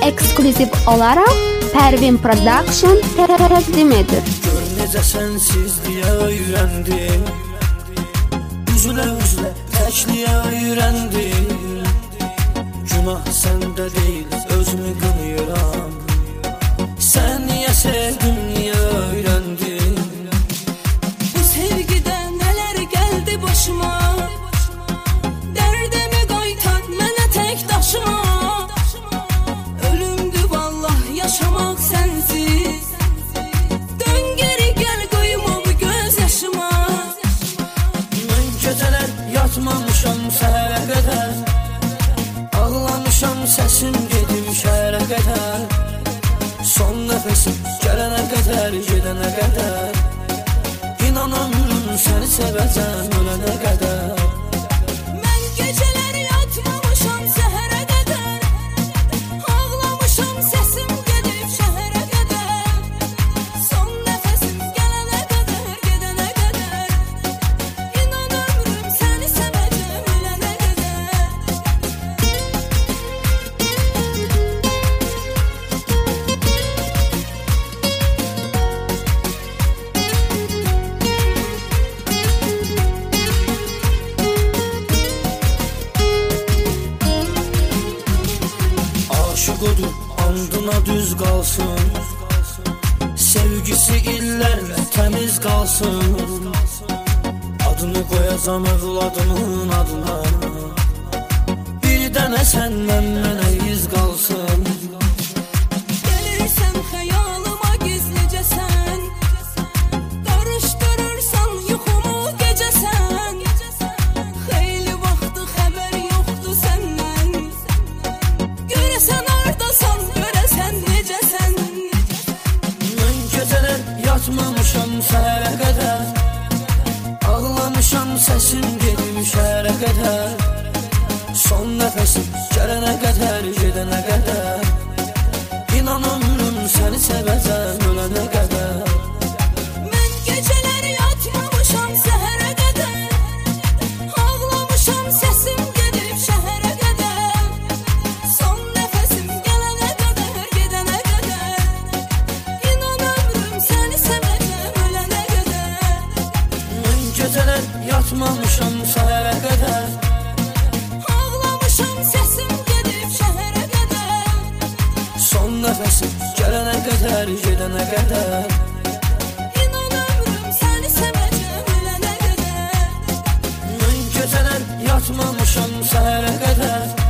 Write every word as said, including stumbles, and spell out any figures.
ekskluziv olarak Pervin Production təqdim edir. Gör necə sənsizliyə öyrəndim, üzülə üzülə təkliyə öyrəndim. Günah səndə deyil, özümü qınıyorum. Sən niyə sevdin, niyə öyrəndim? Bu sevgidə nələr gəldi başıma, dərdimi qaytar mənə tək daşıma. Ölümdü vallah yaşamaq sənsiz, dön geri gəl qoyma bu göz yaşıma. Mən gecələr yatmamışam səhərə qədər, ağlamışam səsim gedim şəhərə qədər. Son nəfəsim gələnə qədər, gedənə qədər, İnan ömrüm səni sevəcəm ölənə qədər. Mən gecələr yatmamışam səhərə qədər, ağlamışam səsim gedib şəhərə qədər. Son nəfəsim gələnə qədər, gedənə qədər, İnan ömrüm səni sevəcəm ölənə qədər. Aşıq odur, andına düz qalsın, sevgisi illərlə təmiz qalsın. Adını qoyacam övladımın adına, bir dənə səndən mənə iz qalsın. Gəlirsən xəyalıma gizlicəsən, qarışdırırsan yuxumu gecəsən. Xeyli vaxtı xəbər yoxdur səndən, görəsən hardasan, görəsən necəsən. Mən gecələr yatmamışam səhərə qədər, ağlamışam səsim gedim şəhərə qədər. Son nəfəsim gələnə qədər, gedənə qədər, İnan ömrüm səni sevəcəm ölənə qədər. Mən gecələr yatmamışam səhərə qədər, ağlamışam səsim gedib şəhərə qədər. Son nəfəsim gələnə qədər, gedənə qədər, İnan ömrüm səni sevəcəm ölənə qədər. Mən gecələr yatmamışam səhərə qədər, Ağlamışam səsim gedib şəhərə qədər. son nəfəsim gələnə qədər, gedənə qədər, İnan ömrüm səni sevəcəm ölənə qədər. mən gecələr yatmamışam səhərə qədər,